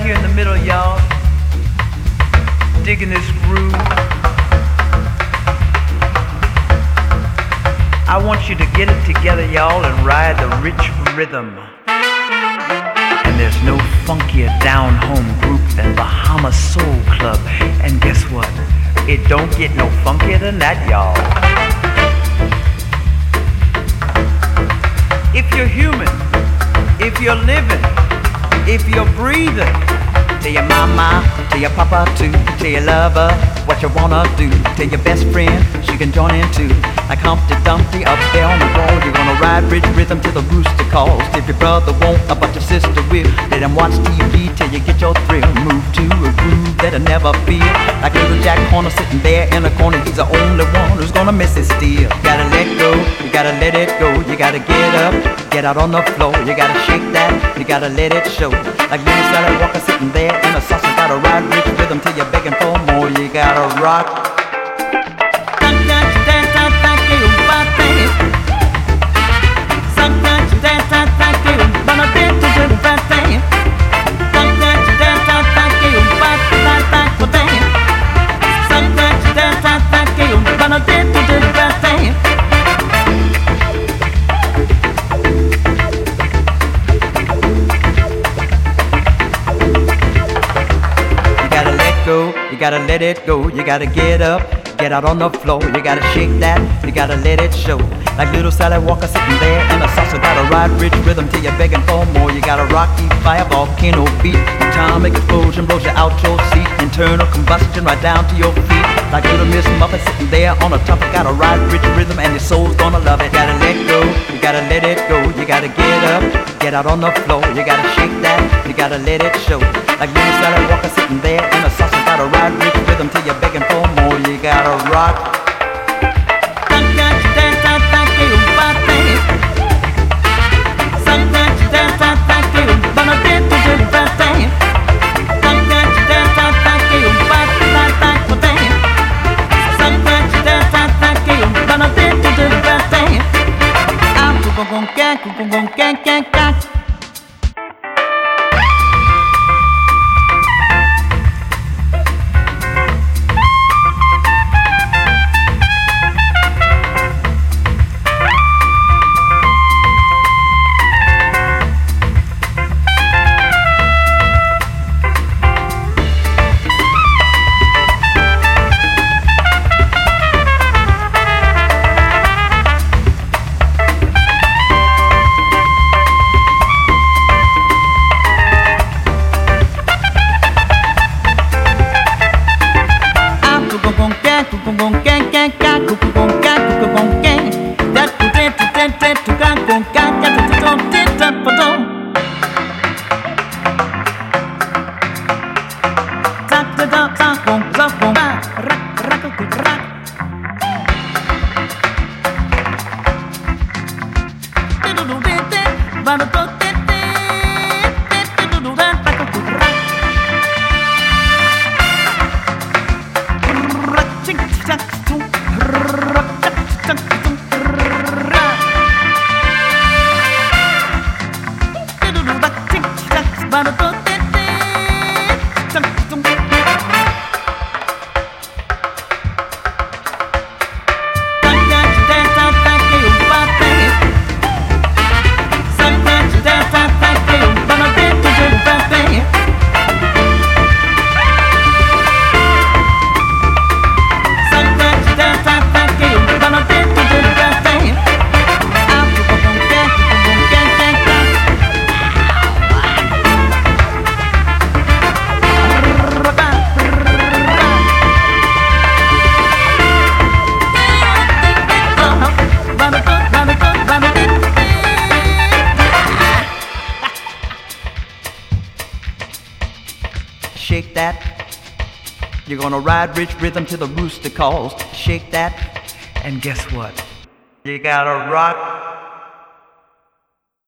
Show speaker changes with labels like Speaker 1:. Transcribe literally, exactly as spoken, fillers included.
Speaker 1: here in the middle, y'all, digging this groove. I want you to get it together, y'all, and ride the rich rhythm. And there's no funkier down-home group than Bahama Soul Club. And guess what? It don't get no funkier than that, y'all. If you're human, if you're living, if you're breathing, tell your mama, tell your papa too, tell your lover what you wanna do. Tell your best friend she can join in too. Like Humpty Dumpty up there on the wall, you're gonna ride rich rhythm till the rooster calls. If your brother won't, but your sister will, let him watch T V till you get your thrill. Move to a groove that'll never feel like little Jack Horner sitting there in a corner. He's the only one who's gonna miss it still. You gotta let go, you gotta let it go. You gotta get up, get out on the floor. You gotta shake that, you gotta let it show. Like little Sally Walker sitting there in a saucer. Gotta ride rich rhythm till you're begging for more. You gotta rock. You gotta let it go, you gotta get up, get out on the floor. You gotta shake that, you gotta let it show. Like little Sally Walker sitting there in a saucer. Gotta ride rich rhythm till you're begging for more. You got a rocky fire volcano beat. Atomic explosion blows you out your seat. Internal combustion right down to your feet. Like little Miss Muffet sitting there on the top. Gotta ride rich rhythm and your soul's gonna love it. Gotta let go, you gotta let it go. You gotta get up, get out on the floor. You gotta shake that, you gotta let it show. Like little Sally Walker sitting there in a saucer. Gotta ride rich rhythm till you're begging for more. You gotta rock. Shake that. You're gonna ride rich rhythm till the rooster calls. Shake that. And guess what? You gotta rock.